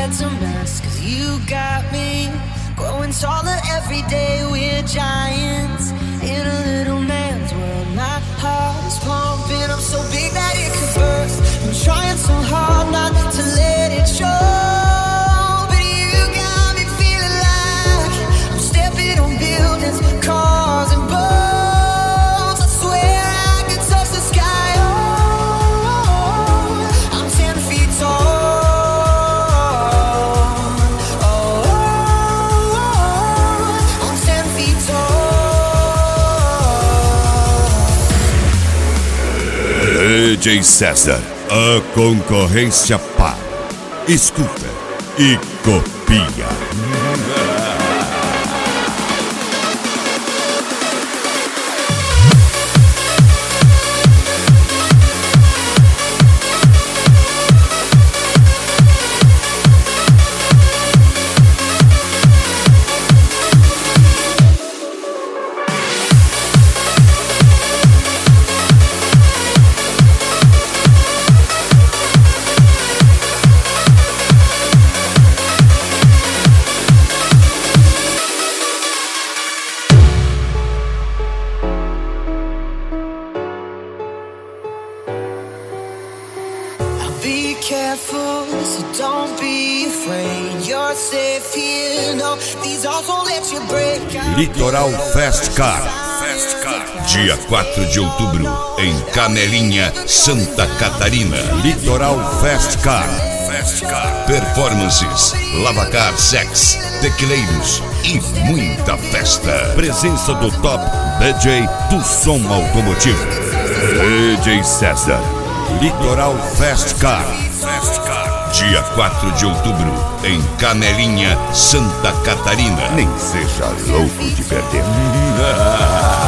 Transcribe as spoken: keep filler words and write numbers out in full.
head's a mess, cause you got me growing taller every day. We're giants in a little man's world. My heart is pumping up so big that it could burst. I'm trying so hard not to let it show, but you got me feeling like I'm stepping on buildings, cars and boats. I swear I could touch the sky. Oh, I'm ten feet tall. Oh, I'm ten feet tall. D J César, a concorrência para. Escuta e copia. Be careful, so don't be afraid. You're safe here, no, these arms won't let you break. Litoral Fast Car. Dia quatro de outubro, em Canelinha, Santa Catarina. Litoral Fast Car. Performances, Lavacar Sex, tequileiros e muita festa. Presença do top D J do som automotivo, D J César. Litoral Fast Car. Dia quatro de outubro, em Canelinha, Santa Catarina. Nem seja louco de perder.